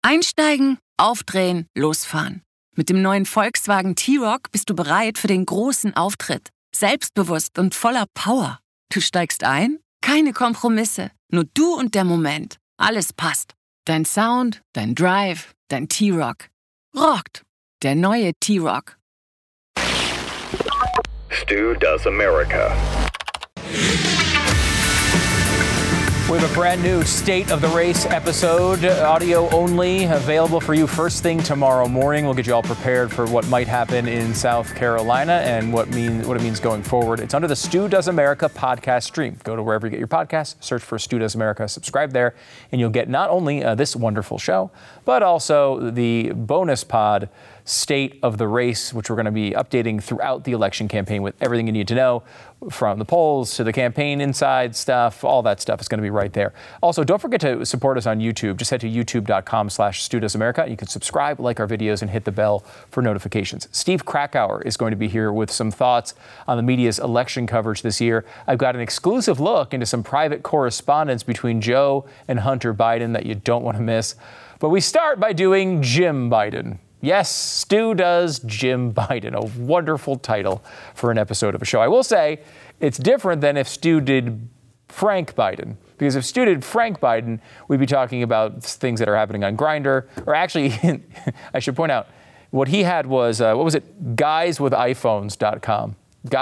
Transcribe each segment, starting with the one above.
Einsteigen, aufdrehen, losfahren. Mit dem neuen Volkswagen T-Roc bist du bereit für den großen Auftritt. Selbstbewusst und voller Power. Du steigst ein? Keine Kompromisse. Nur du und der Moment. Alles passt. Dein Sound, dein Drive, dein T-Roc. Rockt. Der neue T-Roc. Stu Does America. We have a brand new State of the Race episode, audio only, available for you first thing tomorrow morning. We'll get you all prepared for what might happen in South Carolina and what it means going forward. It's under the Stu Does America podcast stream. Go to wherever you get your podcasts, search for Stu Does America, subscribe there, and you'll get not only this wonderful show, but also the bonus pod, State of the Race, which we're going to be updating throughout the election campaign with everything you need to know, from the polls to the campaign inside stuff. All that stuff is going to be right there. Also, don't forget to support us on YouTube. Just head to youtube.com/StuDoesAmerica. You can subscribe, like our videos, and hit the bell for notifications. Steve Krakauer is going to be here with some thoughts on the media's election coverage this year. I've got an exclusive look into some private correspondence between Joe and Hunter Biden that you don't want to miss. But we start by doing Jim Biden. Yes, Stu Does Jim Biden, a wonderful title for an episode of a show. I will say it's different than if Stu did Frank Biden, because if Stu did Frank Biden, we'd be talking about things that are happening on Grindr, or actually, I should point out, what he had was, guyswithiPhones.com.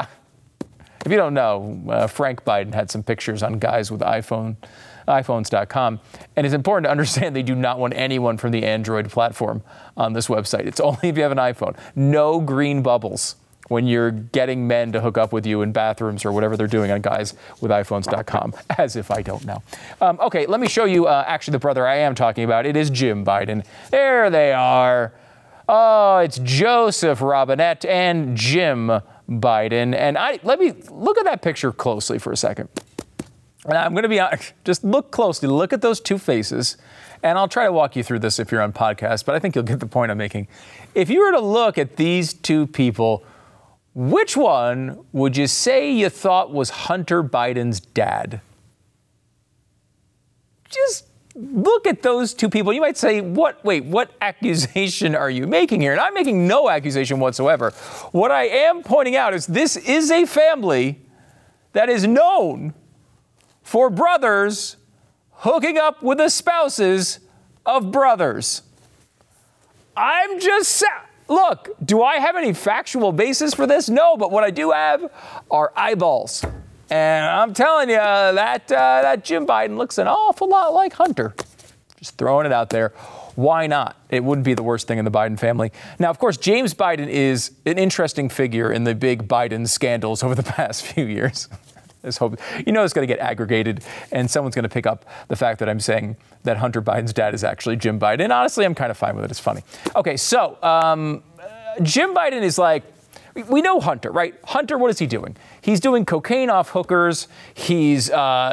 If you don't know, Frank Biden had some pictures on guyswithiPhones.com. And it's important to understand they do not want anyone from the Android platform on this website. It's only if you have an iPhone. No green bubbles when you're getting men to hook up with you in bathrooms or whatever they're doing on guyswithiPhones.com, as if I don't know. Okay, let me show you actually the brother I am talking about. It is Jim Biden. There they are. Oh, it's Joseph Robinette and Jim Biden. And let me look at that picture closely for a second. And I'm going to be honest, just look closely, look at those two faces, and I'll try to walk you through this if you're on podcast, but I think you'll get the point I'm making. If you were to look at these two people, which one would you say you thought was Hunter Biden's dad? Just look at those two people. You might say, what accusation are you making here? And I'm making no accusation whatsoever. What I am pointing out is this is a family that is known for brothers hooking up with the spouses of brothers. I'm just look, do I have any factual basis for this? No, but what I do have are eyeballs. And I'm telling you, that Jim Biden looks an awful lot like Hunter. Just throwing it out there. Why not? It wouldn't be the worst thing in the Biden family. Now, of course, James Biden is an interesting figure in the big Biden scandals over the past few years. It's going to get aggregated, and someone's going to pick up the fact that I'm saying that Hunter Biden's dad is actually Jim Biden. And honestly, I'm kind of fine with it. It's funny. Okay, so Jim Biden is like, we know Hunter, right? Hunter, what is he doing? He's doing cocaine off hookers. He's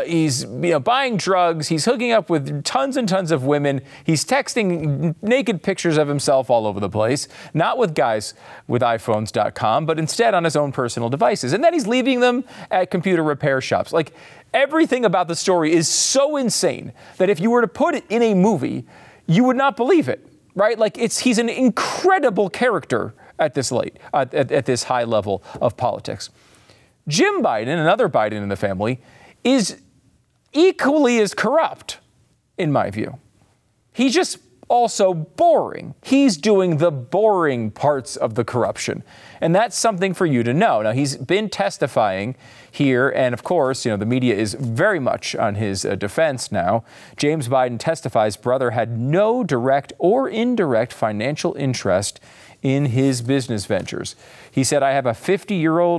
buying drugs. He's hooking up with tons and tons of women. He's texting naked pictures of himself all over the place, not with guys with iPhones.com, but instead on his own personal devices. And then he's leaving them at computer repair shops. Like, everything about the story is so insane that if you were to put it in a movie, you would not believe it, right? Like, he's an incredible character at this high level of politics. Jim Biden, another Biden in the family, is equally as corrupt, in my view. He's just also boring. He's doing the boring parts of the corruption. And that's something for you to know. Now, he's been testifying here, and of course, the media is very much on his defense now. James Biden testifies brother had no direct or indirect financial interest in his business ventures. He said, I have a 50-year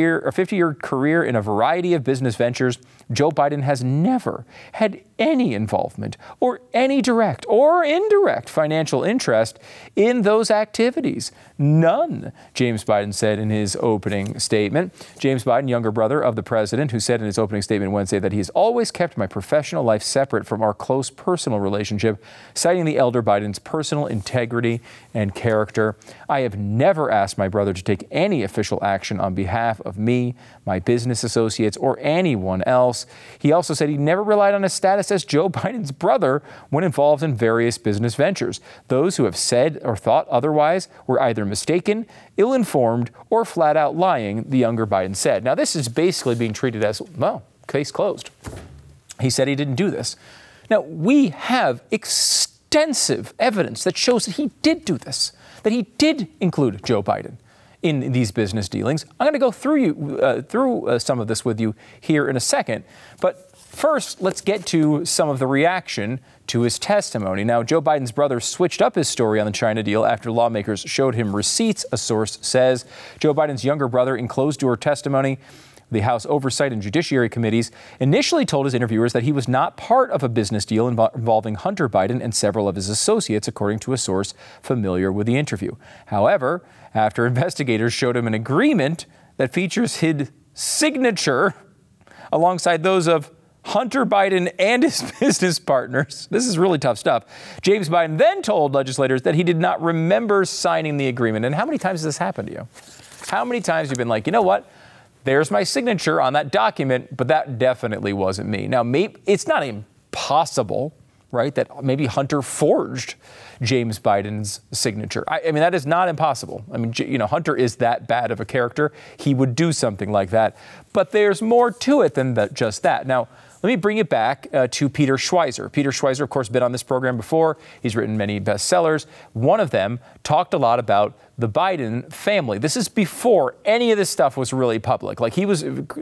career in a variety of business ventures. Joe Biden has never had any involvement or any direct or indirect financial interest in those activities. None, James Biden said in his opening statement. James Biden, younger brother of the president, who said in his opening statement Wednesday that he has always kept my professional life separate from our close personal relationship, citing the elder Biden's personal integrity and character. I have never asked my brother to take any official action on behalf of me, my business associates, or anyone else. He also said he never relied on his status as Joe Biden's brother when involved in various business ventures. Those who have said or thought otherwise were either mistaken, ill-informed, or flat out lying, the younger Biden said. Now, this is basically being treated as, well, case closed. He said he didn't do this. Now, we have extensive evidence that shows that he did do this, that he did include Joe Biden in these business dealings. I'm going to go through some of this with you here in a second. But first, let's get to some of the reaction to his testimony. Now, Joe Biden's brother switched up his story on the China deal after lawmakers showed him receipts, a source says. Joe Biden's younger brother, in closed-door testimony, the House Oversight and Judiciary Committees, initially told his interviewers that he was not part of a business deal involving Hunter Biden and several of his associates, according to a source familiar with the interview. However, after investigators showed him an agreement that features his signature alongside those of Hunter Biden and his business partners, this is really tough stuff, James Biden then told legislators that he did not remember signing the agreement. And how many times has this happened to you? How many times have you been like, you know what? There's my signature on that document, but that definitely wasn't me. Now, maybe it's not impossible, right, that maybe Hunter forged James Biden's signature. I mean, that is not impossible. I mean, Hunter is that bad of a character. He would do something like that. But there's more to it than just that. Now, let me bring it back to Peter Schweizer. Peter Schweizer, of course, been on this program before. He's written many bestsellers. One of them talked a lot about the Biden family. This is before any of this stuff was really public. Like Peter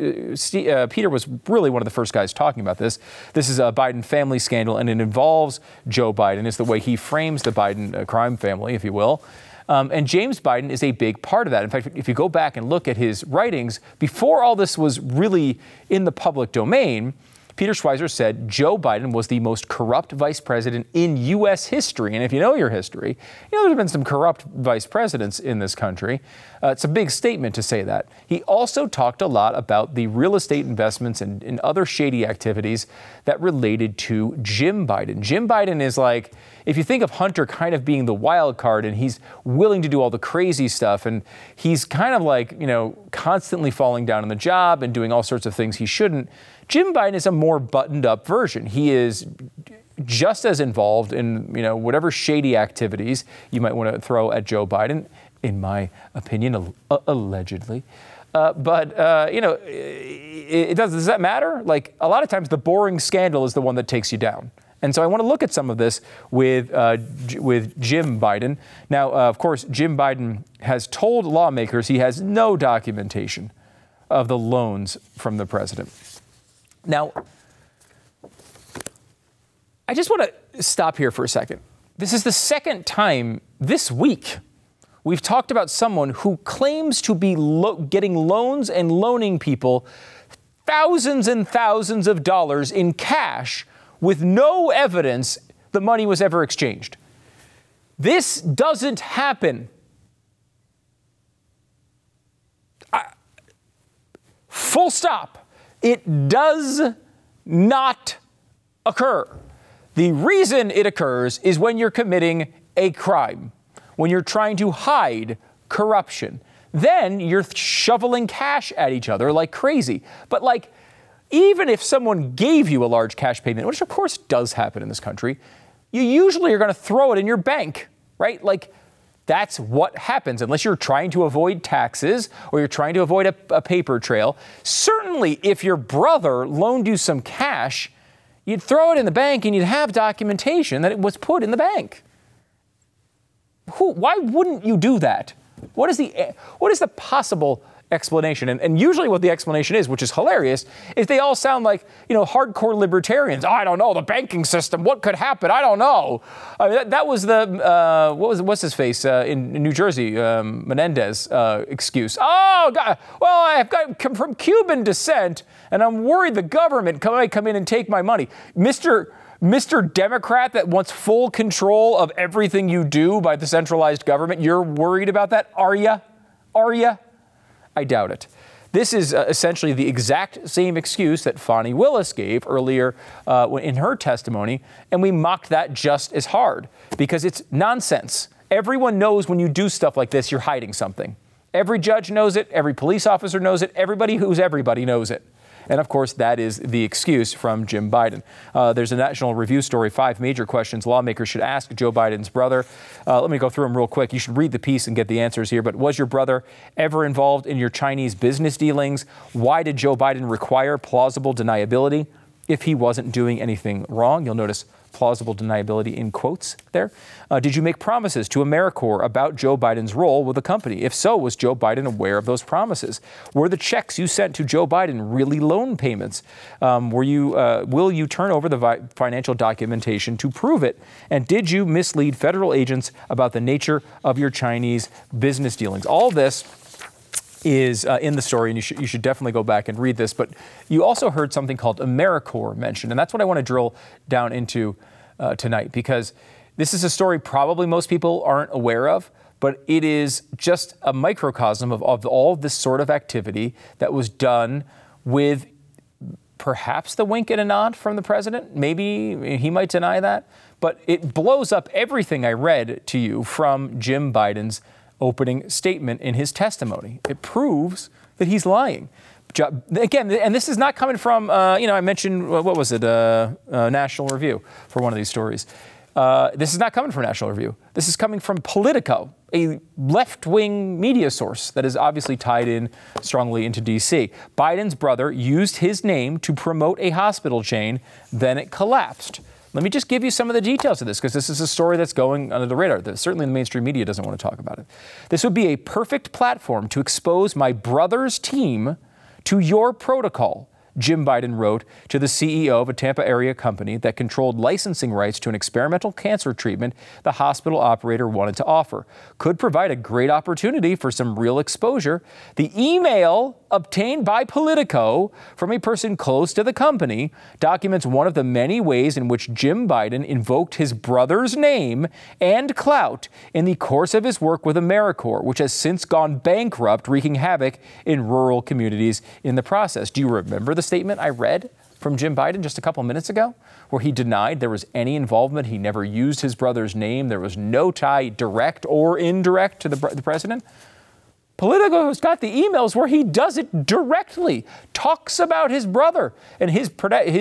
was really one of the first guys talking about this. This is a Biden family scandal, and it involves Joe Biden. It's the way he frames the Biden crime family, if you will. And James Biden is a big part of that. In fact, if you go back and look at his writings, before all this was really in the public domain, Peter Schweizer said Joe Biden was the most corrupt vice president in U.S. history. And if you know your history, there's been some corrupt vice presidents in this country. It's a big statement to say that. He also talked a lot about the real estate investments and other shady activities that related to Jim Biden. Jim Biden is like, if you think of Hunter kind of being the wild card and he's willing to do all the crazy stuff and he's kind of like, constantly falling down on the job and doing all sorts of things he shouldn't, Jim Biden is a more buttoned up version. He is just as involved in, whatever shady activities you might want to throw at Joe Biden, in my opinion, allegedly. Does that matter? Like, a lot of times the boring scandal is the one that takes you down. And so I want to look at some of this with Jim Biden. Now, of course, Jim Biden has told lawmakers he has no documentation of the loans from the president. Now, I just want to stop here for a second. This is the second time this week we've talked about someone who claims to be getting loans and loaning people thousands and thousands of dollars in cash with no evidence the money was ever exchanged. This doesn't happen. Full stop. It does not occur. The reason it occurs is when you're committing a crime, when you're trying to hide corruption. Then you're shoveling cash at each other like crazy. But even if someone gave you a large cash payment, which of course does happen in this country, you usually are going to throw it in your bank, right? That's what happens, unless you're trying to avoid taxes or you're trying to avoid a paper trail. Certainly, if your brother loaned you some cash, you'd throw it in the bank and you'd have documentation that it was put in the bank. Why wouldn't you do that? What is the possible explanation? And usually what the explanation is, which is hilarious, is they all sound like, hardcore libertarians. I don't know, the banking system, what could happen? I don't know. I mean, that was the, what's his face in New Jersey, Menendez excuse. Oh, God, well, I've come from Cuban descent, and I'm worried the government might come in and take my money. Mr. Democrat that wants full control of everything you do by the centralized government, you're worried about that? Are you? I doubt it. This is essentially the exact same excuse that Fani Willis gave earlier in her testimony, and we mocked that just as hard because it's nonsense. Everyone knows when you do stuff like this, you're hiding something. Every judge knows it. Every police officer knows it. Everybody who's everybody knows it. And of course, that is the excuse from Jim Biden. There's a National Review story, 5 major questions lawmakers should ask Joe Biden's brother. Let me go through them real quick. You should read the piece and get the answers here. But was your brother ever involved in your Chinese business dealings? Why did Joe Biden require plausible deniability if he wasn't doing anything wrong? You'll notice plausible deniability in quotes there. Did you make promises to AmeriCorps about Joe Biden's role with the company? If so, was Joe Biden aware of those promises? Were the checks you sent to Joe Biden really loan payments? Will you turn over the financial documentation to prove it? And did you mislead federal agents about the nature of your Chinese business dealings? All this is in the story, and you should definitely go back and read this. But you also heard something called AmeriCorps mentioned, and that's what I want to drill down into tonight, because this is a story probably most people aren't aware of, but it is just a microcosm of all this sort of activity that was done with perhaps the wink and a nod from the president. Maybe he might deny that, but it blows up everything I read to you from Jim Biden's opening statement in his testimony. It proves that he's lying. Again, and this is not coming from, I mentioned, what was it, National Review for one of these stories. This is not coming from National Review. This is coming from Politico, a left-wing media source that is obviously tied in strongly into D.C. Biden's brother used his name to promote a hospital chain, then it collapsed. Let me just give you some of the details of this, because this is a story that's going under the radar. Certainly the mainstream media doesn't want to talk about it. This would be a perfect platform to expose my brother's team to your protocol, Jim Biden wrote to the CEO of a Tampa area company that controlled licensing rights to an experimental cancer treatment the hospital operator wanted to offer. Could provide a great opportunity for some real exposure. The email obtained by Politico from a person close to the company documents one of the many ways in which Jim Biden invoked his brother's name and clout in the course of his work with AmeriCorps, which has since gone bankrupt, wreaking havoc in rural communities in the process. Do you remember the statement I read from Jim Biden just a couple minutes ago, where he denied there was any involvement? He never used his brother's name. There was no tie, direct or indirect, to the president. Politico's got the emails where he does it directly, talks about his brother and his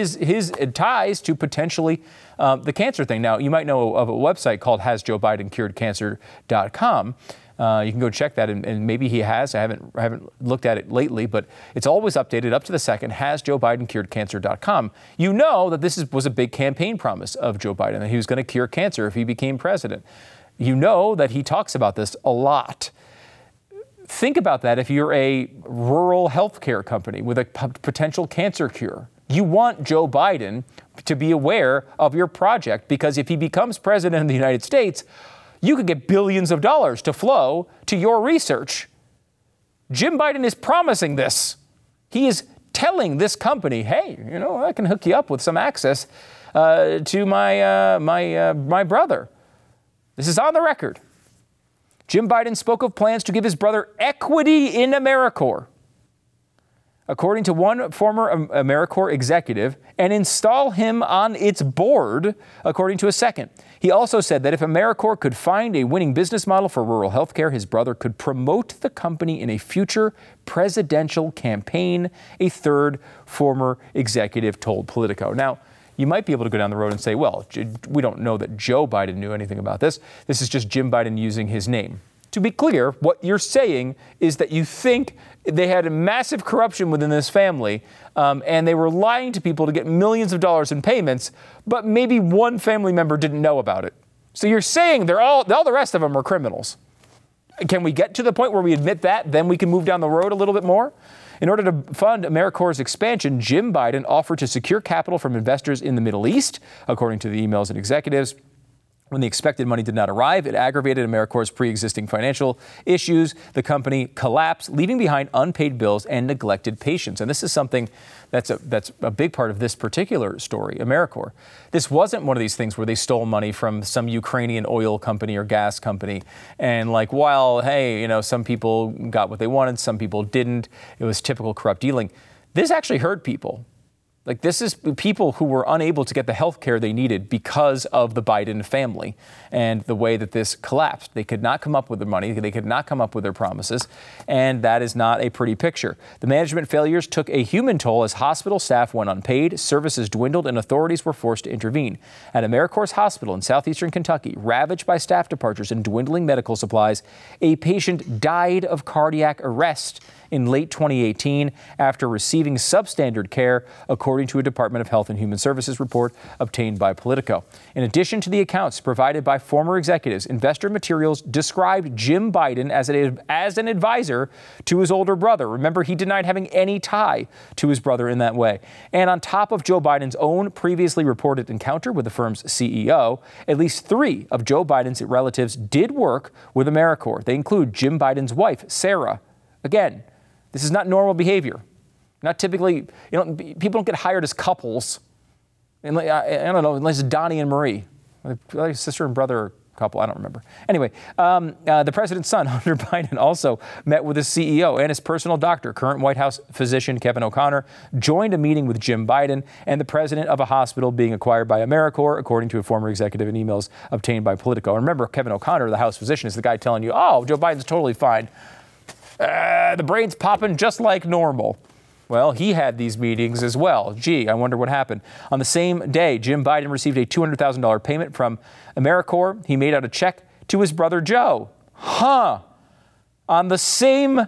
ties to potentially the cancer thing. Now, you might know of a website called HasJoeBidenCuredCancer.com. You can go check that, and maybe he has. I haven't looked at it lately, but it's always updated up to the second. HasJoeBidenCuredCancer.com. You know that this was a big campaign promise of Joe Biden, that he was going to cure cancer if he became president. You know that he talks about this a lot. Think about that if you're a rural healthcare company with a potential cancer cure. You want Joe Biden to be aware of your project, because if he becomes president of the United States, you could get billions of dollars to flow to your research. Jim Biden is promising this. He is telling this company, hey, I can hook you up with some access to my brother. This is on the record. Jim Biden spoke of plans to give his brother equity in AmeriCorps, according to one former AmeriCorps executive, and install him on its board, according to a second. He also said that if AmeriCorps could find a winning business model for rural health care, his brother could promote the company in a future presidential campaign, a third former executive told Politico. Now, you might be able to go down the road and say, well, we don't know that Joe Biden knew anything about this. This is just Jim Biden using his name. To be clear, what you're saying is that you think they had a massive corruption within this family, and they were lying to people to get millions of dollars in payments, but maybe one family member didn't know about it. So you're saying all the rest of them are criminals. Can we get to the point where we admit that? Then we can move down the road a little bit more? In order to fund AmeriCorps' expansion, Jim Biden offered to secure capital from investors in the Middle East, according to the emails and executives. When the expected money did not arrive, it aggravated AmeriCorps' pre-existing financial issues. The company collapsed, leaving behind unpaid bills and neglected patients. And this is something that's a big part of this particular story, AmeriCorps. This wasn't one of these things where they stole money from some Ukrainian oil company or gas company. And some people got what they wanted, some people didn't. It was typical corrupt dealing. This actually hurt people. Like, this is people who were unable to get the health care they needed because of the Biden family and the way that this collapsed. They could not come up with their money. They could not come up with their promises. And that is not a pretty picture. The management failures took a human toll as hospital staff went unpaid, services dwindled, and authorities were forced to intervene. At AmeriCorps Hospital in southeastern Kentucky, ravaged by staff departures and dwindling medical supplies, a patient died of cardiac arrest in late 2018 after receiving substandard care, according to a Department of Health and Human Services report obtained by Politico. In addition to the accounts provided by former executives, investor materials described Jim Biden as an advisor to his older brother. Remember, he denied having any tie to his brother in that way. And on top of Joe Biden's own previously reported encounter with the firm's CEO, at least 3 of Joe Biden's relatives did work with AmeriCorps. They include Jim Biden's wife, Sarah. Again, this is not normal behavior. Not typically, people don't get hired as couples. And I don't know, unless it's Donnie and Marie, like sister and brother couple. I don't remember. Anyway, the president's son, Hunter Biden, also met with his CEO and his personal doctor. Current White House physician Kevin O'Connor joined a meeting with Jim Biden and the president of a hospital being acquired by AmeriCorps, according to a former executive in emails obtained by Politico. And remember, Kevin O'Connor, the House physician, is the guy telling you, oh, Joe Biden's totally fine. The brain's popping just like normal. Well, he had these meetings as well. Gee, I wonder what happened. On the same day, Jim Biden received a $200,000 payment from AmeriCorps. He made out a check to his brother Joe. On the same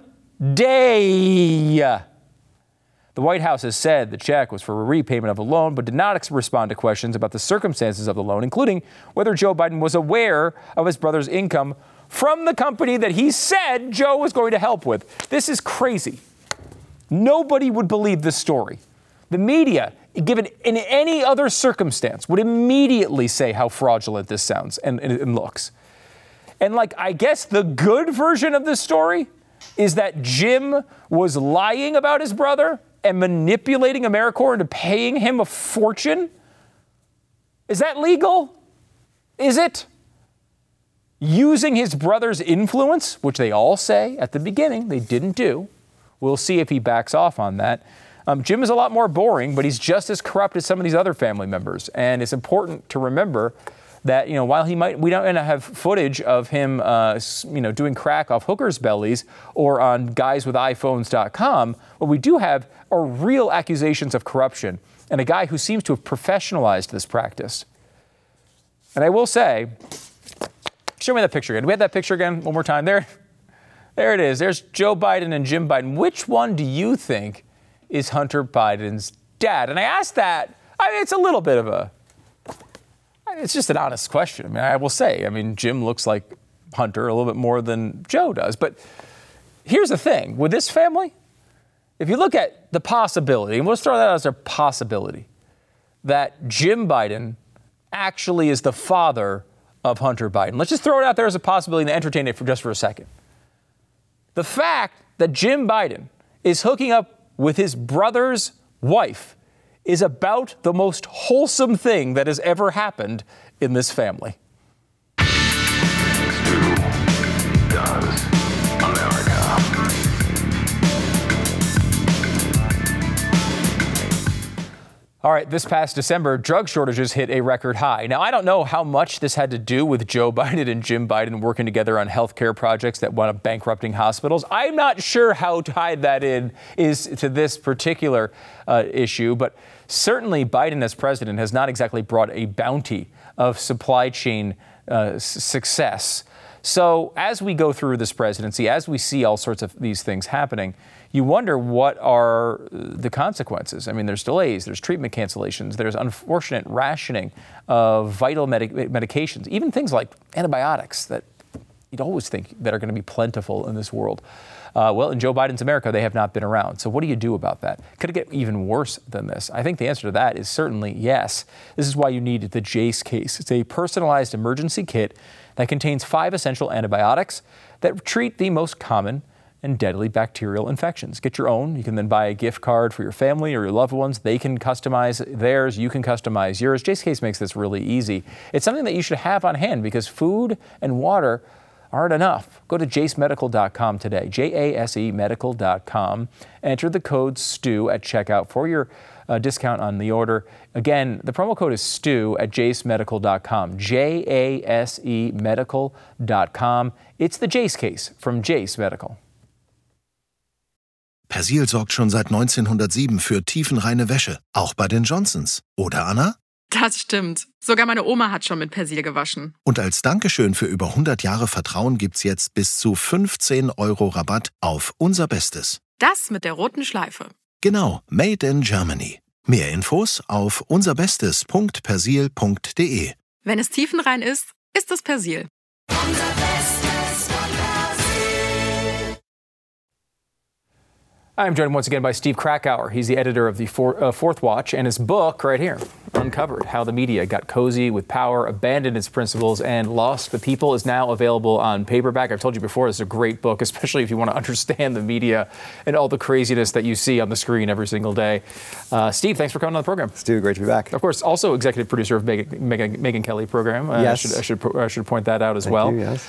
day. The White House has said the check was for a repayment of a loan, but did not respond to questions about the circumstances of the loan, including whether Joe Biden was aware of his brother's income from the company that he said Joe was going to help with. This is crazy. Nobody would believe this story. The media, given in any other circumstance, would immediately say how fraudulent this sounds and looks. And I guess the good version of this story is that Jim was lying about his brother and manipulating AmeriCorps into paying him a fortune. Is that legal? Is it? Using his brother's influence, which they all say at the beginning they didn't do. We'll see if he backs off on that. Jim is a lot more boring, but he's just as corrupt as some of these other family members. And it's important to remember that, while we don't have footage of him, doing crack off hookers' bellies or on guyswithiphones.com, what we do have are real accusations of corruption and a guy who seems to have professionalized this practice. And I will say, show me that picture again. Do we have that picture again one more time? There it is. There's Joe Biden and Jim Biden. Which one do you think is Hunter Biden's dad? And I ask that, it's a little bit of it's just an honest question. I will say, Jim looks like Hunter a little bit more than Joe does. But here's the thing. With this family, if you look at the possibility, and we'll throw that out as a possibility, that Jim Biden actually is the father of Hunter Biden. Let's just throw it out there as a possibility and entertain it for a second. The fact that Jim Biden is hooking up with his brother's wife is about the most wholesome thing that has ever happened in this family. Does America. All right, this past December, drug shortages hit a record high. Now, I don't know how much this had to do with Joe Biden and Jim Biden working together on healthcare projects that wound up bankrupting hospitals. I'm not sure how tied that is to this particular issue, but certainly Biden as president has not exactly brought a bounty of supply chain success. So as we go through this presidency, as we see all sorts of these things happening, you wonder what are the consequences. There's delays, there's treatment cancellations, there's unfortunate rationing of vital medications, even things like antibiotics that you'd always think that are going to be plentiful in this world. Well, in Joe Biden's America, they have not been around. So what do you do about that? Could it get even worse than this? I think the answer to that is certainly yes. This is why you need the Jase case. It's a personalized emergency kit that contains 5 essential antibiotics that treat the most common and deadly bacterial infections. Get your own. You can then buy a gift card for your family or your loved ones. They can customize theirs. You can customize yours. Jase Case makes this really easy. It's something that you should have on hand because food and water aren't enough. Go to jasemedical.com today, JASE medical.com. Enter the code STU at checkout for your discount on the order. Again, the promo code is STU at JaceMedical.com. JASE Medical.com. It's the Jace case from Jace Medical. Persil sorgt schon seit 1907 für tiefenreine Wäsche, auch bei den Johnsons. Oder, Anna? Das stimmt. Sogar meine Oma hat schon mit Persil gewaschen. Und als Dankeschön für über 100 Jahre Vertrauen gibt's jetzt bis zu 15 € Rabatt auf unser Bestes. Das mit der roten Schleife. Genau, Made in Germany. Mehr Infos auf unserBestes.persil.de. Wenn es tiefenrein ist, ist es Persil. I'm joined once again by Steve Krakauer. He's the editor of the Fourth Watch, and his book right here, Uncovered: How the Media Got Cozy with Power, Abandoned Its Principles, and Lost the People, is now available on paperback. I've told you before, this is a great book, especially if you want to understand the media and all the craziness that you see on the screen every single day. Steve, thanks for coming on the program. Stu, great to be back. Of course, also executive producer of Megyn Kelly program. Yes. I should point that out as well. Thank you, yes.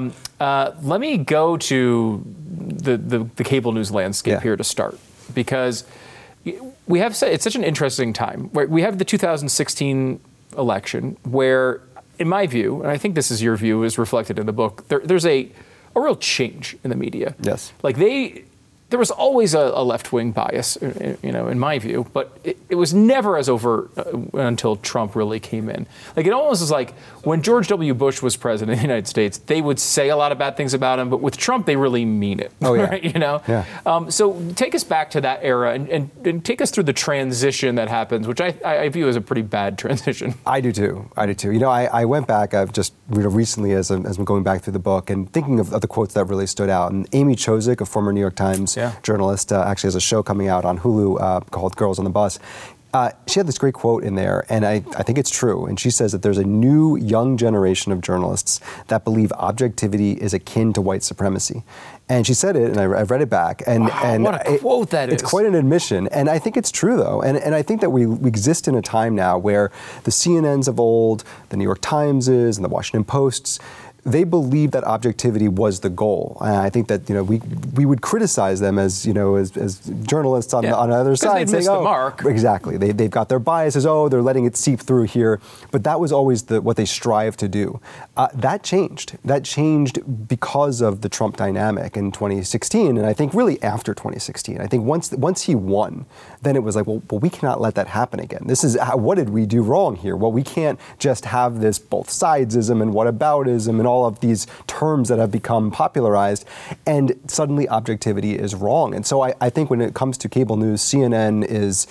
Let me go to the cable news landscape here to start, because we have said it's such an interesting time. We have the 2016 election where, in my view, and I think this is your view, is reflected in the book, there's a real change in the media. Yes. Like there was always a left-wing bias, in my view, but it was never as overt until Trump really came in. Like, it almost is like when George W. Bush was president of the United States, they would say a lot of bad things about him, but with Trump, they really mean it. Oh, yeah. Right? Yeah. So take us back to that era and take us through the transition that happens, which I view as a pretty bad transition. I do too. I went back, I've just recently as I'm going back through the book and thinking of the quotes that really stood out. And Amy Chozick, a former New York Times journalist, actually has a show coming out on Hulu called Girls on the Bus. She had this great quote in there, and I think it's true. And she says that there's a new young generation of journalists that believe objectivity is akin to white supremacy. And she said it, and I've read it back. And, wow, and what a quote that is. It's quite an admission. And I think it's true, though. And I think that we exist in a time now where the CNNs of old, the New York Timeses, and the Washington Posts, they believed that objectivity was the goal. And I think that we would criticize them as journalists on the other side, saying, the mark. Exactly. They've got their biases. They're letting it seep through here. But that was always what they strive to do. That changed. That changed because of the Trump dynamic in 2016, and I think really after 2016. I think once he won, then it was like, well, we cannot let that happen again. What did we do wrong here? Well, we can't just have this both sidesism and whataboutism and all of these terms that have become popularized, and suddenly objectivity is wrong. And so I think when it comes to cable news, CNN is,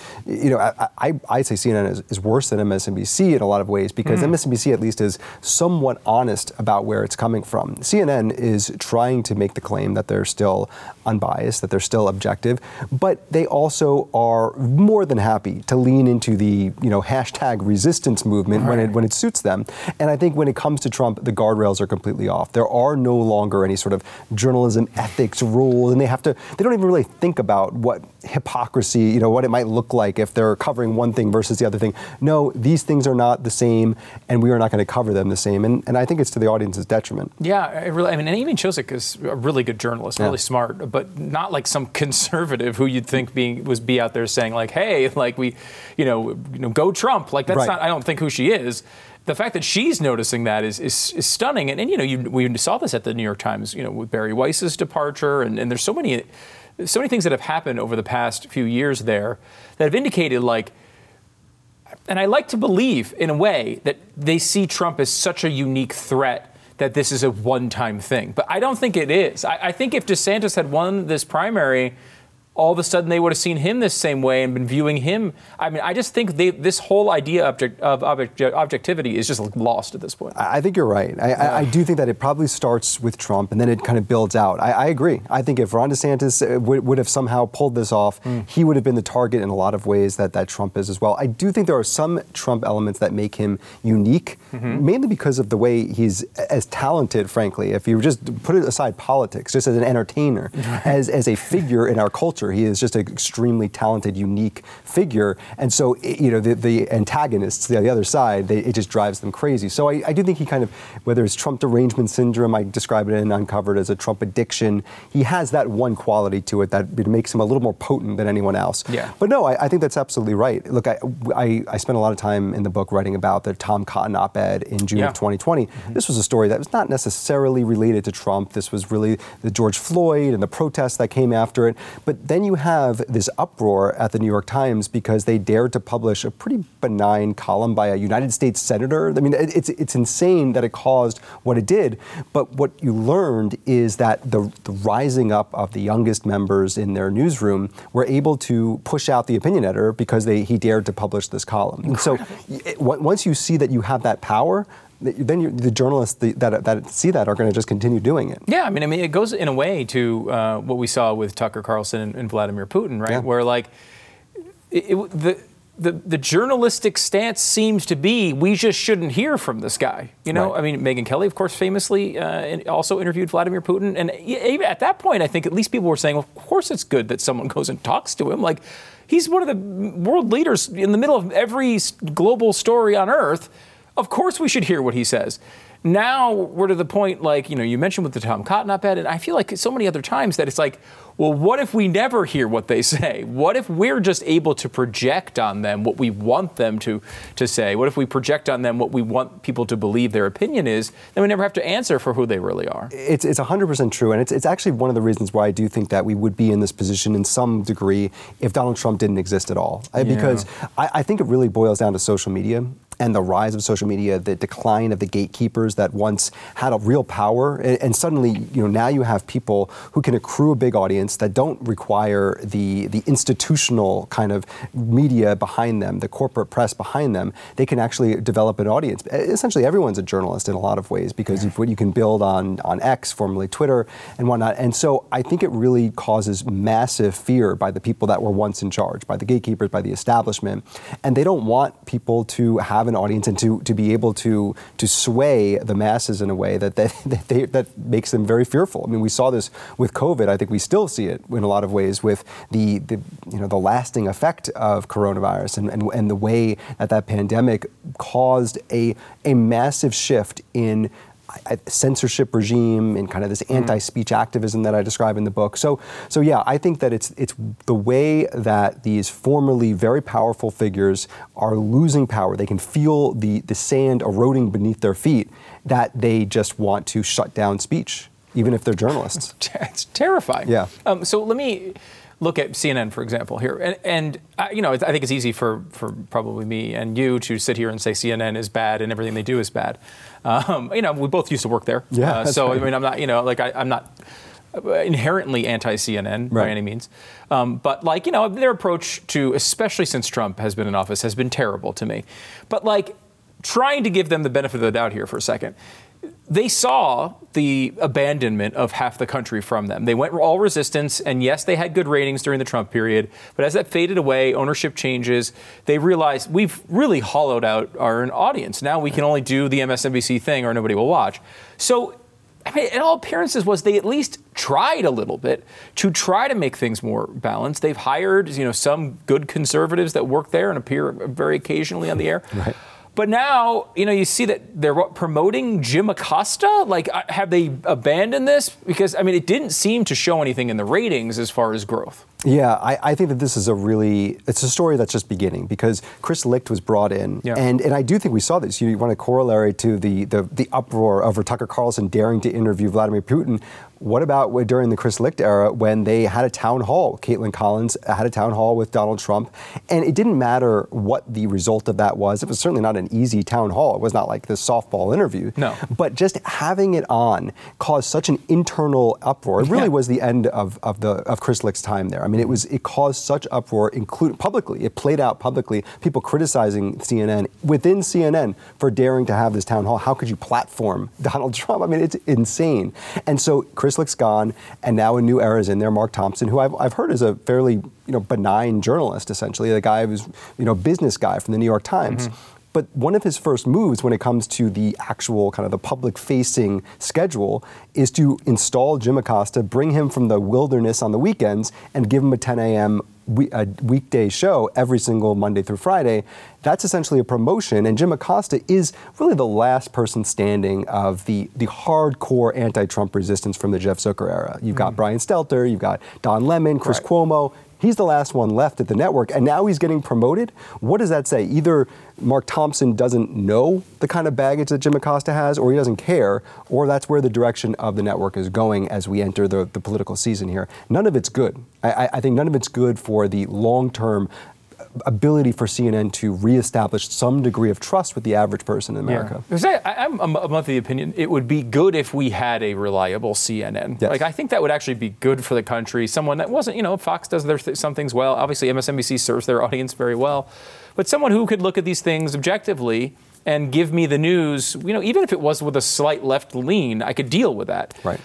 I say CNN is worse than MSNBC in a lot of ways, because MSNBC at least is somewhat honest about where it's coming from. CNN is trying to make the claim that they're still unbiased, that they're still objective, but they also are more than happy to lean into the hashtag resistance movement when it suits them. And I think when it comes to Trump, the guardrails are completely off. There are no longer any sort of journalism ethics rules, and they don't even really think about what hypocrisy, what it might look like if they're covering one thing versus the other thing. No, these things are not the same, and we are not going to cover them the same. And I think it's to the audience's detriment. Yeah, and Amy Chozick is a really good journalist, really smart, but not like some conservative who you'd think be out there saying like, hey, like we, go Trump. Like that's not, I don't think, who she is. The fact that she's noticing that is stunning. And we saw this at the New York Times, with Barry Weiss's departure, and there's so many things that have happened over the past few years there that have indicated and I like to believe in a way that they see Trump as such a unique threat that this is a one-time thing. But I don't think it is. I think if DeSantis had won this primary, all of a sudden they would have seen him this same way and been viewing him. I mean, I just think this whole idea of objectivity is just lost at this point. I think you're right. I do think that it probably starts with Trump and then it kind of builds out. I agree. I think if Ron DeSantis would have somehow pulled this off, he would have been the target in a lot of ways that Trump is as well. I do think there are some Trump elements that make him unique, mainly because of the way he's as talented, frankly, if you just put it aside politics, just as an entertainer, as a figure in our culture. figure. He is just an extremely talented, unique figure. And so, the antagonists, the other side, it just drives them crazy. So I do think he kind of, whether it's Trump derangement syndrome, I describe it in Uncovered as a Trump addiction, he has that one quality to it that it makes him a little more potent than anyone else. Yeah. But no, I think that's absolutely right. Look, I spent a lot of time in the book writing about the Tom Cotton op-ed in June of 2020. This was a story that was not necessarily related to Trump. This was really the George Floyd and the protests that came after it. But then you have this uproar at the New York Times because they dared to publish a pretty benign column by a United States senator. I mean, it's insane that it caused what it did. But what you learned is that the rising up of the youngest members in their newsroom were able to push out the opinion editor because he dared to publish this column. And so once you see that you have that power, then the journalists that see that are going to just continue doing it. Yeah, I mean, it goes in a way to what we saw with Tucker Carlson and Vladimir Putin, right? Yeah. Where the journalistic stance seems to be we just shouldn't hear from this guy. Right. I mean, Megyn Kelly, of course, famously also interviewed Vladimir Putin, and even at that point, I think at least people were saying, well, of course, it's good that someone goes and talks to him. Like, he's one of the world leaders in the middle of every global story on Earth. Of course we should hear what he says. Now we're to the point, you mentioned with the Tom Cotton op-ed, and I feel like so many other times that it's like, well, what if we never hear what they say? What if we're just able to project on them what we want them to say? What if we project on them what we want people to believe their opinion is? Then we never have to answer for who they really are. It's 100% true, and it's actually one of the reasons why I do think that we would be in this position in some degree if Donald Trump didn't exist at all. Because I think it really boils down to social media and the rise of social media, the decline of the gatekeepers that once had a real power, and suddenly, now you have people who can accrue a big audience that don't require the institutional kind of media behind them, the corporate press behind them. They can actually develop an audience. Essentially, everyone's a journalist in a lot of ways because you can build on X, formerly Twitter, and whatnot. And so I think it really causes massive fear by the people that were once in charge, by the gatekeepers, by the establishment, and they don't want people to have an audience and to be able to sway the masses in a way that makes them very fearful. I mean, we saw this with COVID. I think we still see it in a lot of ways with the lasting effect of coronavirus and the way that pandemic caused a massive shift in censorship regime and kind of this anti-speech activism that I describe in the book. So yeah, I think that it's the way that these formerly very powerful figures are losing power. They can feel the sand eroding beneath their feet, that they just want to shut down speech, even if they're journalists. It's terrifying. Yeah. So let me look at CNN, for example, here. And I think it's easy for probably me and you to sit here and say CNN is bad and everything they do is bad. We both used to work there. Yeah, so, right. I mean, I'm not, I'm not inherently anti-CNN by any means. But their approach to, especially since Trump has been in office, has been terrible to me. But trying to give them the benefit of the doubt here for a second, they saw the abandonment of half the country from them. They went all resistance, and yes, they had good ratings during the Trump period, but as that faded away, ownership changes, they realized we've really hollowed out our audience. Now we can only do the MSNBC thing or nobody will watch. So, I mean, in all appearances was they at least tried a little bit to try to make things more balanced. They've hired, some good conservatives that work there and appear very occasionally on the air. Right. But now, you see that they're promoting Jim Acosta? Have they abandoned this? Because, I mean, it didn't seem to show anything in the ratings as far as growth. Yeah, I think that this is it's a story that's just beginning because Chris Licht was brought in. Yeah. And I do think we saw this. You want a corollary to the uproar over Tucker Carlson daring to interview Vladimir Putin. What about during the Chris Licht era when they had a town hall? Caitlin Collins had a town hall with Donald Trump, and it didn't matter what the result of that was. It was certainly not an easy town hall. It was not like this softball interview. No. But just having it on caused such an internal uproar. It really was the end of Chris Licht's time there. I mean, it caused such uproar, including publicly. It played out publicly. People criticizing CNN within CNN for daring to have this town hall. How could you platform Donald Trump? I mean, it's insane. And so Chris Licht's gone, and now a new era is in there. Mark Thompson, who I've heard is a fairly benign journalist, essentially, the guy who's business guy from the New York Times. Mm-hmm. But one of his first moves when it comes to the actual kind of the public-facing schedule is to install Jim Acosta, bring him from the wilderness on the weekends, and give him a 10 a.m. a weekday show every single Monday through Friday. That's essentially a promotion, and Jim Acosta is really the last person standing of the hardcore anti-Trump resistance from the Jeff Zucker era. You've got Brian Stelter, you've got Don Lemon, Chris Cuomo. He's the last one left at the network, and now he's getting promoted. What does that say? Either Mark Thompson doesn't know the kind of baggage that Jim Acosta has, or he doesn't care, or that's where the direction of the network is going as we enter the political season here. None of it's good. I think none of it's good for the long-term ability for CNN to reestablish some degree of trust with the average person in America. Yeah. I'm of the opinion it would be good if we had a reliable CNN. Yes. Like, I think that would actually be good for the country. Someone that wasn't, Fox does some things well. Obviously, MSNBC serves their audience very well. But someone who could look at these things objectively and give me the news, even if it was with a slight left lean, I could deal with that. Right.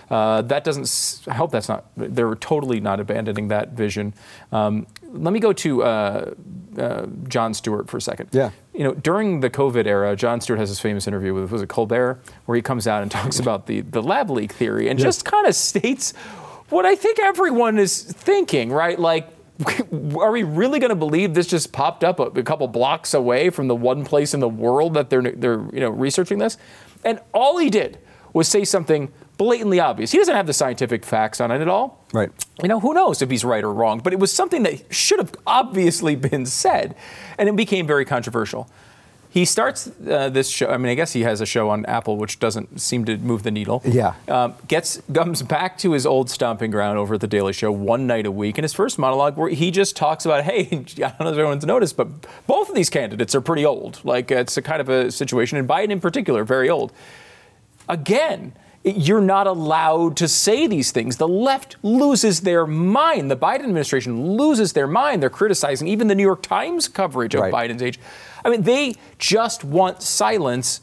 I hope that's not, they're totally not abandoning that vision. Let me go to Jon Stewart for a second. Yeah. During the COVID era, Jon Stewart has this famous interview with, was it Colbert, where he comes out and talks about the lab leak theory and just kind of states what I think everyone is thinking, right? Like, are we really going to believe this just popped up a couple blocks away from the one place in the world that they're researching this? And all he did was say something blatantly obvious. He doesn't have the scientific facts on it at all. Right. Who knows if he's right or wrong, but it was something that should have obviously been said, and it became very controversial. He starts this show. I guess he has a show on Apple, which doesn't seem to move the needle. Yeah. Comes back to his old stomping ground over at The Daily Show one night a week. In his first monologue, where he just talks about, hey, I don't know if everyone's noticed, but both of these candidates are pretty old. Like, it's a kind of a situation, and Biden in particular, very old. Again, you're not allowed to say these things. The left loses their mind. The Biden administration loses their mind. They're criticizing even the New York Times coverage of Biden's age. They just want silence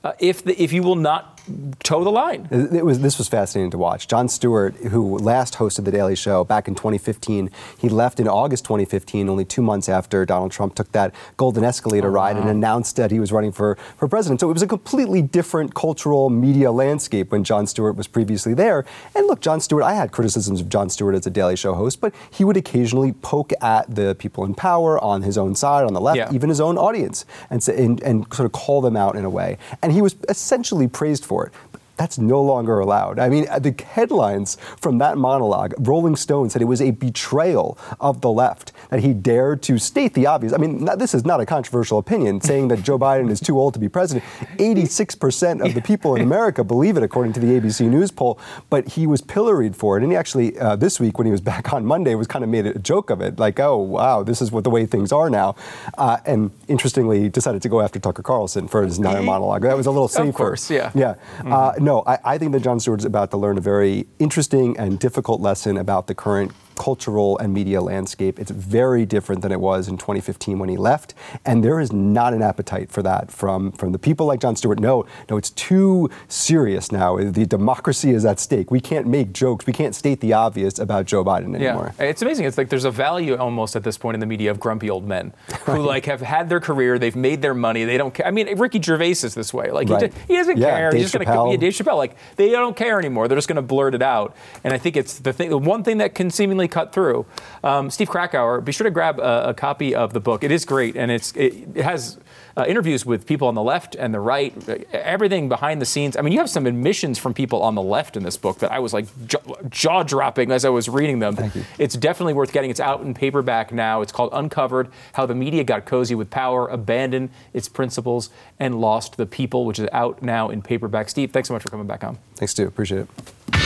if you will not toe the line. This was fascinating to watch. Jon Stewart, who last hosted The Daily Show back in 2015, he left in August 2015, only 2 months after Donald Trump took that golden escalator ride and announced that he was running for president. So it was a completely different cultural media landscape when Jon Stewart was previously there. And look, Jon Stewart, I had criticisms of Jon Stewart as a Daily Show host, but he would occasionally poke at the people in power on his own side, on the left, even his own audience, and sort of call them out in a way. And he was essentially praised for it. But that's no longer allowed. The headlines from that monologue, Rolling Stone said it was a betrayal of the left, that he dared to state the obvious. This is not a controversial opinion, saying that Joe Biden is too old to be president. 86% of the people in America believe it, according to the ABC News poll, but he was pilloried for it. And he actually, this week, when he was back on Monday, was kind of made a joke of it, like, oh, wow, this is the way things are now. And interestingly, he decided to go after Tucker Carlson for his entire monologue. That was a little safer. Of course, yeah. Yeah. No, I think that Jon Stewart is about to learn a very interesting and difficult lesson about the current cultural and media landscape. It's very different than it was in 2015 when he left, and there is not an appetite for that from the people like Jon Stewart. No, it's too serious now. The democracy is at stake. We can't make jokes. We can't state the obvious about Joe Biden anymore. Yeah. It's amazing. It's like there's a value almost at this point in the media of grumpy old men who have had their career, they've made their money, they don't care. Ricky Gervais is this way. He doesn't care. Dave He's just going to Dave Chappelle. They don't care anymore. They're just going to blurt it out. And I think it's the one thing that can seemingly cut through. Steve Krakauer, be sure to grab a copy of the book. It is great, and it has interviews with people on the left and the right, everything behind the scenes. You have some admissions from people on the left in this book that I was jaw-dropping as I was reading them. Thank you. It's definitely worth getting. It's out in paperback now. It's called Uncovered: How the Media Got Cozy with Power, Abandoned Its Principles, and Lost the People, which is out now in paperback. Steve, thanks so much for coming back on. Thanks, Stu. Appreciate it.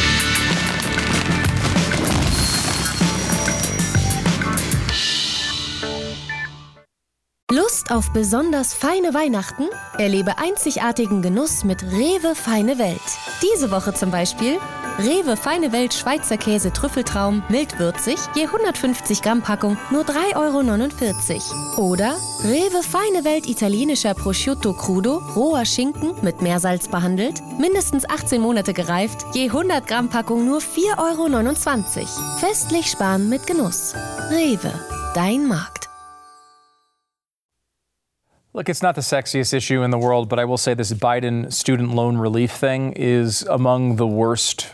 Lust auf besonders feine Weihnachten? Erlebe einzigartigen Genuss mit Rewe Feine Welt. Diese Woche zum Beispiel Rewe Feine Welt Schweizer Käse Trüffeltraum mildwürzig, je 150 Gramm Packung nur 3,49 €. Oder Rewe Feine Welt italienischer Prosciutto Crudo, roher Schinken mit Meersalz behandelt, mindestens 18 Monate gereift, je 100 Gramm Packung nur 4,29 €. Festlich sparen mit Genuss. Rewe, dein Markt. Look, it's not the sexiest issue in the world, but I will say this Biden student loan relief thing is among the worst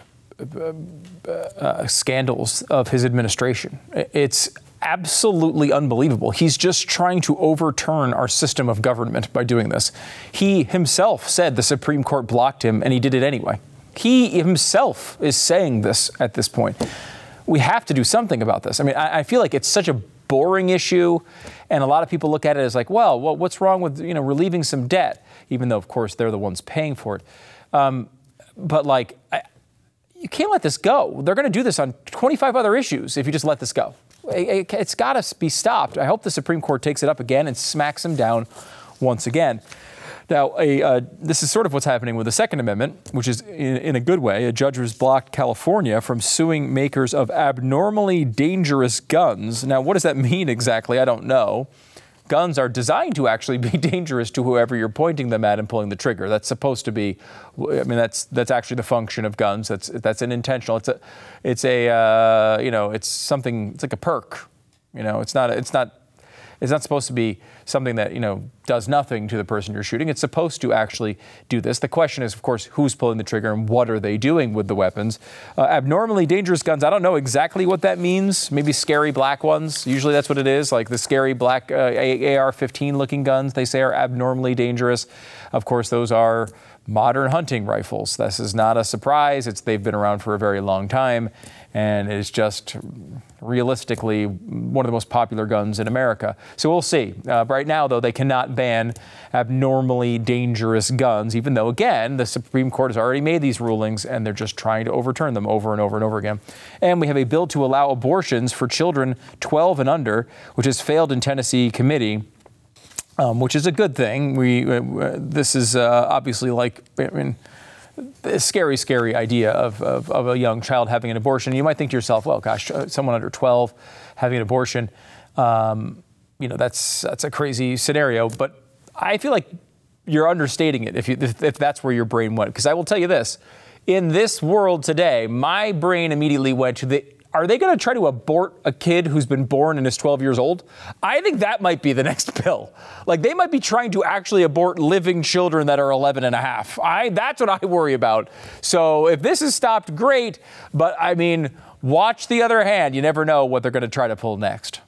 scandals of his administration. It's absolutely unbelievable. He's just trying to overturn our system of government by doing this. He himself said the Supreme Court blocked him, and he did it anyway. He himself is saying this at this point. We have to do something about this. I mean, I feel like it's such a boring issue, and a lot of people look at it as like, well, what's wrong with, relieving some debt, even though, of course, they're the ones paying for it. But like, you can't let this go. They're going to do this on 25 other issues if you just let this go. It's got to be stopped. I hope the Supreme Court takes it up again and smacks him down once again. Now, this is sort of what's happening with the Second Amendment, which is, in a good way, a judge has blocked California from suing makers of abnormally dangerous guns. Now, what does that mean exactly? I don't know. Guns are designed to actually be dangerous to whoever you're pointing them at and pulling the trigger. That's supposed to be, that's actually the function of guns. That's an intentional. It's something. It's like a perk. It's not supposed to be something that, does nothing to the person you're shooting. It's supposed to actually do this. The question is, of course, who's pulling the trigger and what are they doing with the weapons? Abnormally dangerous guns, I don't know exactly what that means. Maybe scary black ones. Usually that's what it is, like the scary black AR-15 looking guns they say are abnormally dangerous. Of course, those are modern hunting rifles. This is not a surprise. They've been around for a very long time, and it's just realistically one of the most popular guns in America. So we'll see. Right now, though, they cannot ban abnormally dangerous guns, even though, again, the Supreme Court has already made these rulings, and they're just trying to overturn them over and over and over again. And we have a bill to allow abortions for children 12 and under, which has failed in Tennessee committee. Which is a good thing. This is obviously a scary idea of a young child having an abortion. You might think to yourself, well, gosh, someone under 12 having an abortion, that's a crazy scenario. But I feel like you're understating it if that's where your brain went. Because I will tell you this, in this world today, my brain immediately went to are they going to try to abort a kid who's been born and is 12 years old? I think that might be the next bill. Like, they might be trying to actually abort living children that are 11 and a half. That's what I worry about. So if this is stopped, great. But, watch the other hand. You never know what they're going to try to pull next.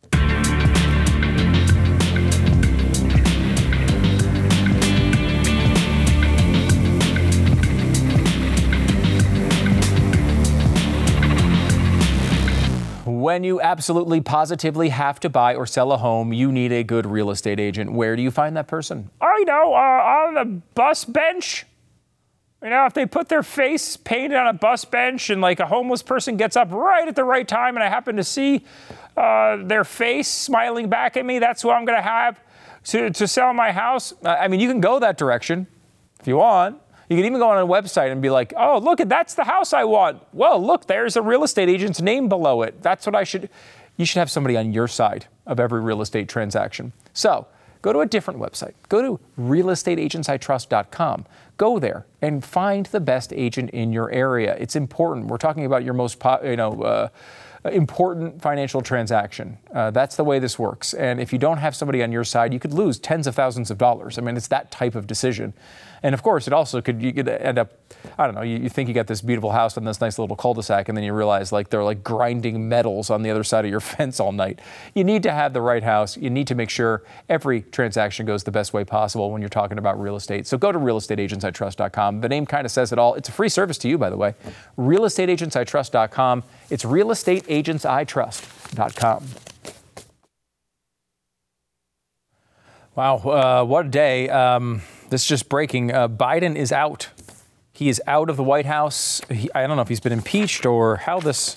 When you absolutely positively have to buy or sell a home, you need a good real estate agent. Where do you find that person? On the bus bench. If they put their face painted on a bus bench and like a homeless person gets up right at the right time and I happen to see their face smiling back at me, that's who I'm going to have to sell my house. You can go that direction if you want. You can even go on a website and be like, oh, look, that's the house I want. Well, look, there's a real estate agent's name below it. That's what you should have somebody on your side of every real estate transaction. So go to a different website. Go to realestateagentsitrust.com. Go there and find the best agent in your area. It's important. We're talking about your most important financial transaction. That's the way this works. And if you don't have somebody on your side, you could lose tens of thousands of dollars. It's that type of decision. And of course, it also you could end up, you think you got this beautiful house on this nice little cul-de-sac, and then you realize they're like grinding metals on the other side of your fence all night. You need to have the right house. You need to make sure every transaction goes the best way possible when you're talking about real estate. So go to realestateagentsitrust.com. The name kind of says it all. It's a free service to you, by the way. Realestateagentsitrust.com. It's realestateagentsitrust.com. Wow, what a day. This is just breaking. Biden is out. He is out of the White House. I don't know if he's been impeached or how this...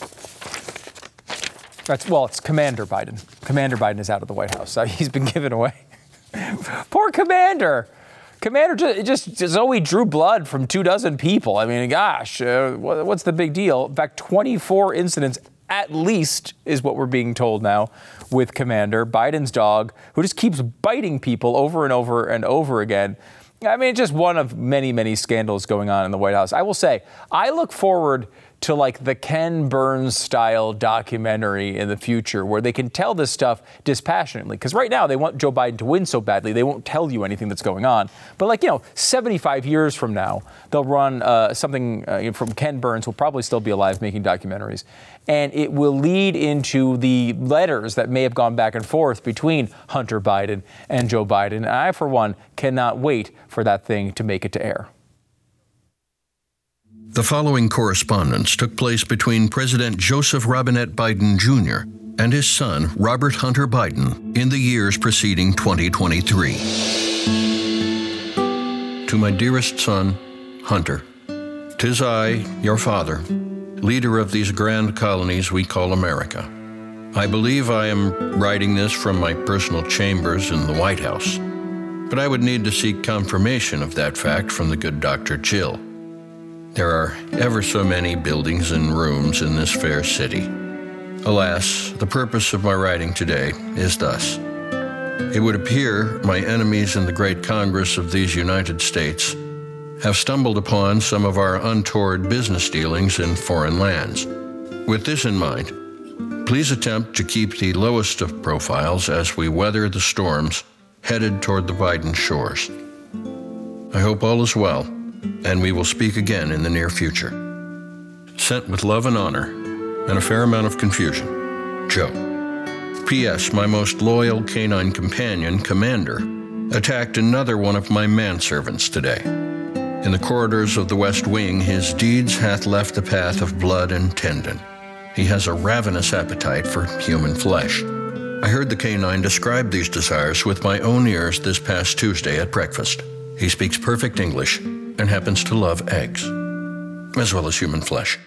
It's Commander Biden. Commander Biden is out of the White House. He's been given away. Poor Commander. Commander just Zoe drew blood from 24 people. Gosh, what's the big deal? In fact, 24 incidents at least is what we're being told now with Commander, Biden's dog, who just keeps biting people over and over and over again. Just one of many, many scandals going on in the White House. I will say, I look forward to like the Ken Burns style documentary in the future where they can tell this stuff dispassionately. Because right now they want Joe Biden to win so badly, they won't tell you anything that's going on. But 75 years from now, they'll run something from Ken Burns, who'll probably still be alive making documentaries. And it will lead into the letters that may have gone back and forth between Hunter Biden and Joe Biden. And I, for one, cannot wait for that thing to make it to air. The following correspondence took place between President Joseph Robinette Biden Jr. and his son, Robert Hunter Biden, in the years preceding 2023. To my dearest son, Hunter, 'tis I, your father, leader of these grand colonies we call America. I believe I am writing this from my personal chambers in the White House, but I would need to seek confirmation of that fact from the good Dr. Jill. There are ever so many buildings and rooms in this fair city. Alas, the purpose of my writing today is thus. It would appear my enemies in the great Congress of these United States have stumbled upon some of our untoward business dealings in foreign lands. With this in mind, please attempt to keep the lowest of profiles as we weather the storms headed toward the Biden shores. I hope all is well, and we will speak again in the near future. Sent with love and honor, and a fair amount of confusion, Joe. P.S. My most loyal canine companion, Commander, attacked another one of my manservants today. In the corridors of the West Wing, his deeds hath left the path of blood and tendon. He has a ravenous appetite for human flesh. I heard the canine describe these desires with my own ears this past Tuesday at breakfast. He speaks perfect English and happens to love eggs, as well as human flesh.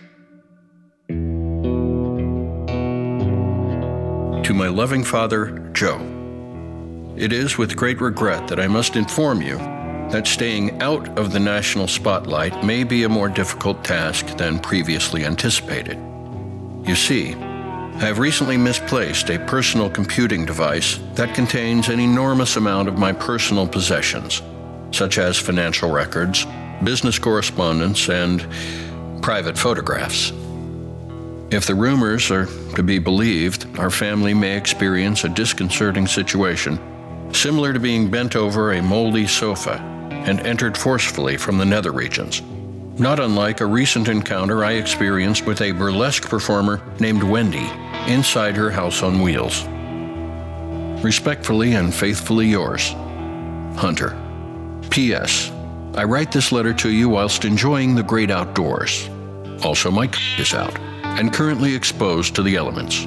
To my loving father, Joe, it is with great regret that I must inform you that staying out of the national spotlight may be a more difficult task than previously anticipated. You see, I have recently misplaced a personal computing device that contains an enormous amount of my personal possessions, such as financial records, business correspondence, and private photographs. If the rumors are to be believed, our family may experience a disconcerting situation, similar to being bent over a moldy sofa and entered forcefully from the nether regions, not unlike a recent encounter I experienced with a burlesque performer named Wendy inside her house on wheels. Respectfully and faithfully yours, Hunter. P.S. I write this letter to you whilst enjoying the great outdoors. Also, my is out and currently exposed to the elements.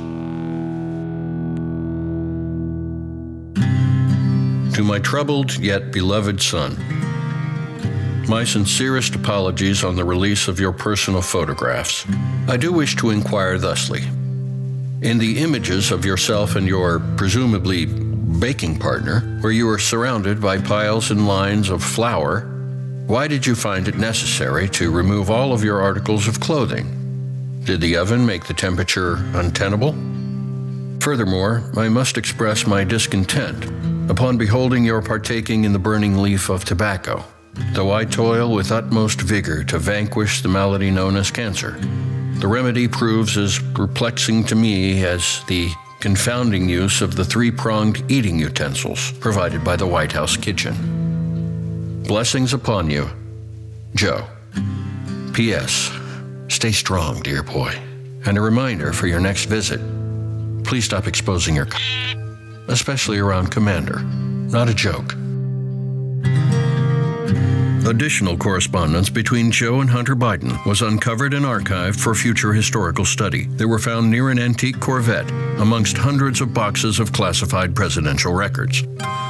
To my troubled yet beloved son, my sincerest apologies on the release of your personal photographs. I do wish to inquire thusly. In the images of yourself and your presumably baking partner, where you are surrounded by piles and lines of flour, why did you find it necessary to remove all of your articles of clothing? Did the oven make the temperature untenable? Furthermore, I must express my discontent upon beholding your partaking in the burning leaf of tobacco, though I toil with utmost vigor to vanquish the malady known as cancer. The remedy proves as perplexing to me as the confounding use of the three-pronged eating utensils provided by the White House kitchen. Blessings upon you, Joe. P.S. Stay strong, dear boy. And a reminder for your next visit, please stop exposing your especially around Commander. Not a joke. Additional correspondence between Joe and Hunter Biden was uncovered and archived for future historical study. They were found near an antique Corvette amongst hundreds of boxes of classified presidential records.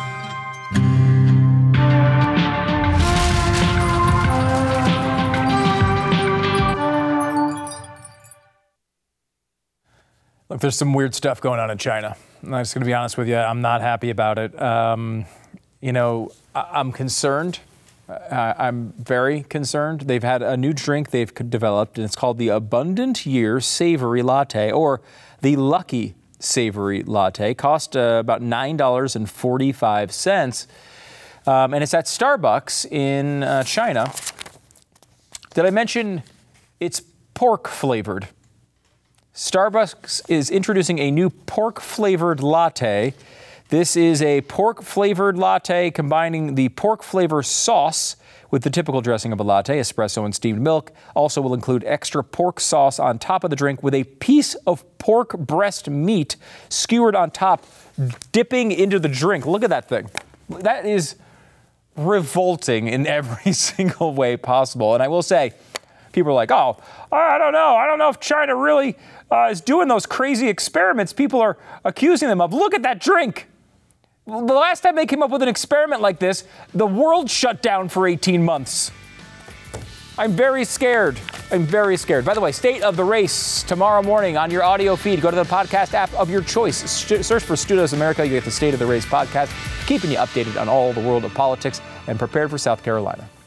Look, there's some weird stuff going on in China. I'm just going to be honest with you. I'm not happy about it. I'm concerned. I'm very concerned. They've had a new drink they've developed, and it's called the Abundant Year Savory Latte, or the Lucky Savory Latte. Cost about $9.45, and it's at Starbucks in China. Did I mention it's pork flavored. Starbucks is introducing a new pork flavored latte. This is a pork flavored latte combining the pork flavor sauce with the typical dressing of a latte, espresso and steamed milk. Also will include extra pork sauce on top of the drink with a piece of pork breast meat skewered on top, dipping into the drink. Look at that thing. That is revolting in every single way possible. And I will say, people are like, oh, I don't know if China really is doing those crazy experiments people are accusing them of. Look at that drink. The last time they came up with an experiment like this, the world shut down for 18 months. I'm very scared. By the way, State of the Race tomorrow morning on your audio feed. Go to the podcast app of your choice. Search for Studios America. You get the State of the Race podcast, keeping you updated on all the world of politics and prepared for South Carolina.